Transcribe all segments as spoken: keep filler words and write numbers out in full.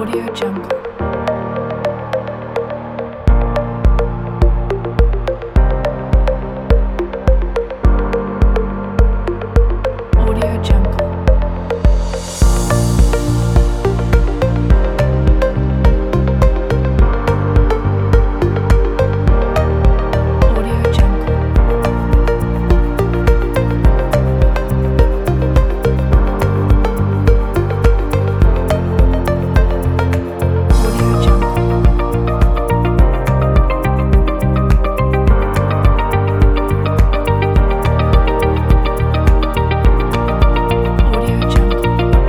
Audio Jungle. Audio Jungle. Audio Jungle. Audio Jungle. Audio Jungle.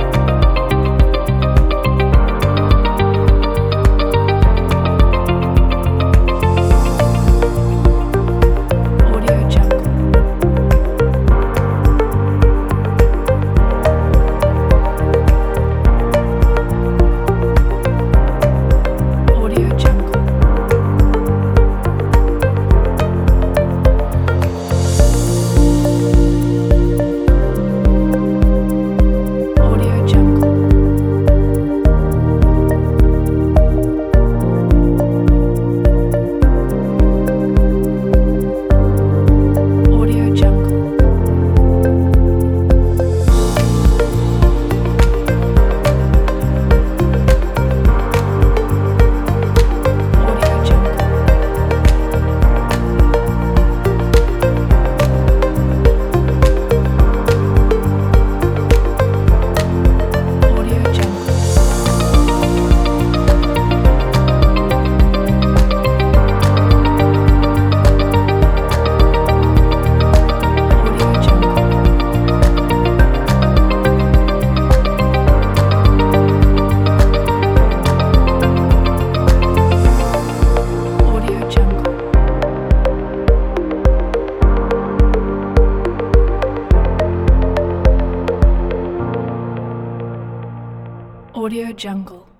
Audio Jungle. Audio Jungle. Audio Jungle. Audio Jungle. Audio Jungle. Audio Jungle. Audio Jungle. Audio Jungle. Audio Jungle.